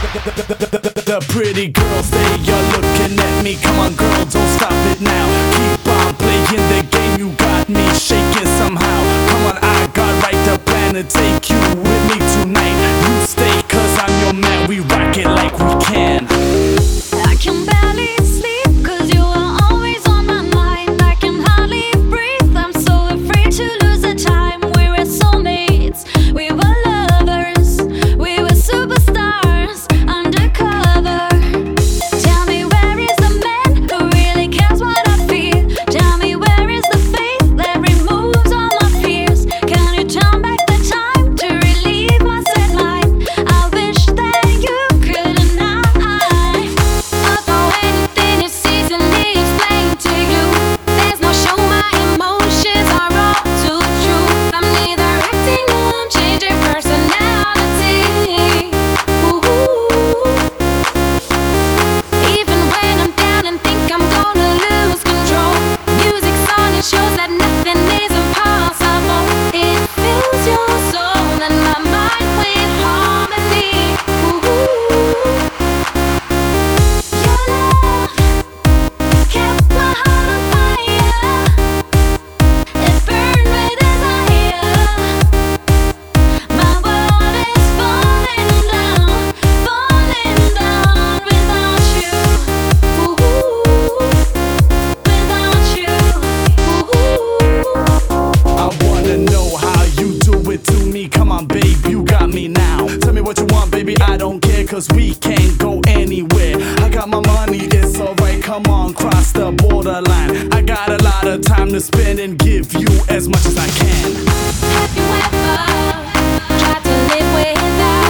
The pretty girls, they are looking at me. Come on girl, don't stop it now. Keep on playing the game, you got me shaking somehow. Come on, I got right the plan to take you with me tonight. You stay cause I'm your man, we rock it like we can. I can barely sleep cause you are always on my mind. I can hardly breathe, I'm so afraid to lose the time. We were soulmates, we were lovers, we were superstars undercover. Tell me where is the man who really cares what I feel? Tell me where is the faith that removes all my fears? Can you turn back the time to relieve my sad mind? I wish that you could deny. Although anything is easily explained to you, there's no show my emotions are all too true. I'm neither acting nor I'm changing personality. Even when I'm down and think I'm gonna lose control, music's on, it shows that nothing is impossible. It fills your soul and my mind with harmony. Your love kept my heart on fire. It burned with desire. My world is falling down without you. Without you. I wanna know how you do it to me. Come on babe, you got me now. Tell me what you want baby, I don't care cause we can't go anywhere. I got my money, it's alright, come on, cross the borderline. I got a lot of time to spend and give you as much as I can. Have you ever tried to live without